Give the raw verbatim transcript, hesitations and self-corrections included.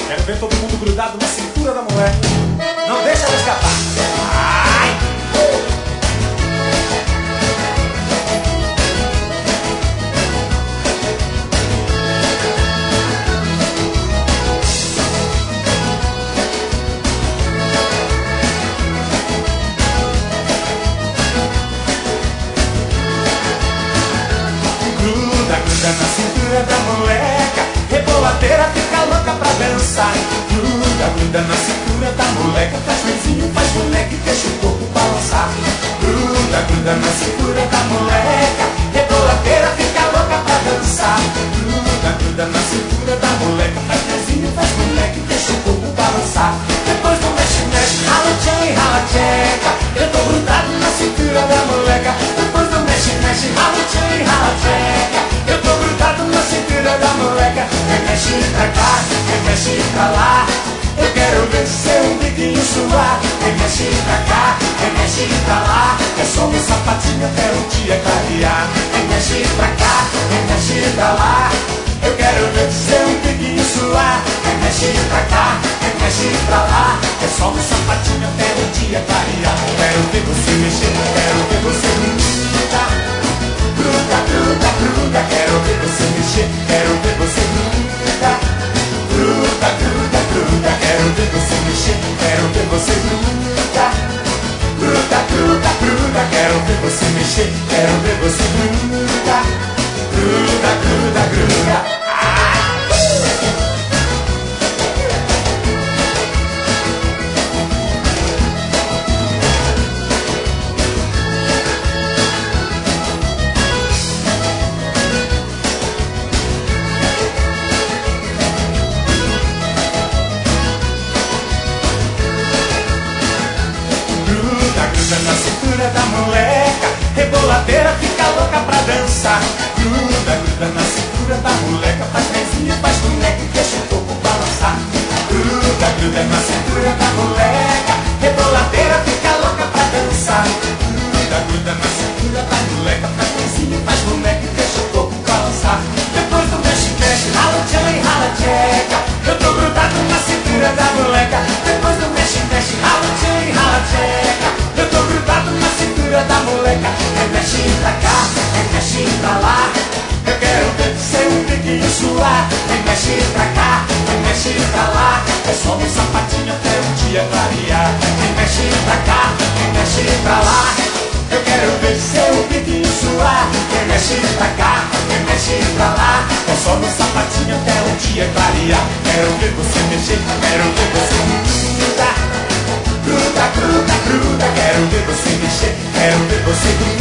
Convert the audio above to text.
Quero ver todo mundo grudado na cintura da mulher. Não deixa ela escapar. Ai! Gruda, gruda na cintura da moleca, reboladeira fica louca pra dançar. Gruda, gruda na cintura da moleca, faz coisinho, faz moleque, deixa o corpo balançar. Gruda, gruda na cintura da moleca, reboladeira fica louca pra dançar. Gruda, gruda na cintura da moleca, faz coisinho, faz moleque, deixa o corpo balançar. Depois do mexe, mexe, rala tchê, rala tcheca, eu tô grudado na cintura da moleca. Depois do mexe, mexe, rala tchê, rala tcheca, eu tô grudado na cintura da moleca. Vem mexe pra cá, vem mexe pra lá, eu quero ver seu biquinho suar. Vem mexe pra cá, vem mexe pra lá, é só meu sapatinho até o dia clarear. Vem mexe pra cá, vem mexe pra lá, eu quero ver seu biquinho suar. Vem mexe pra cá, vem mexe pra lá, é só meu sapatinho até o dia clarear. Quero ver você mexer, quero ver você gruda. Gruda, gruda, gruda, quero ver você mexer, quero ver você gruda. Gruda, gruda, gruda, quero ver você mexer, quero ver você gruda. Gruda, gruda, gruda, quero ver você mexer, quero ver você gruda. Gruda, gruda, gruda. Gruda na cintura da moleca, reboladeira fica louca pra dançar. Gruda, gruda na cintura da moleca, faz pezinho, faz boneca e deixa o corpo balançar. Gruda, gruda na cintura da moleca, reboladeira fica louca pra dançar. Gruda, gruda na cintura da moleca, faz pezinho, faz boneca e deixa o corpo balançar. Depois do mexe, mexe, rala tchê, rala tcheca, eu tô grudado na cintura da moleca. Depois do mexe, mexe, rala tchê, rala tcheca, eu tô grudado na cintura da moleca. Vem mexe pra cá, vem mexe pra lá, eu quero ver seu biquinho suar. Vem mexe pra cá, vem mexe pra lá, é só um sapatinho até o dia clarear. Vem mexe pra cá, vem mexe pra lá, eu quero ver seu biquinho suar. Vem mexe pra cá, vem mexe pra lá, é só um sapatinho até o dia clarear. Quero ver você mexer, quero ver você grudar. Gruda, gruda, gruda, quero ver você mexer, quero ver você gruda.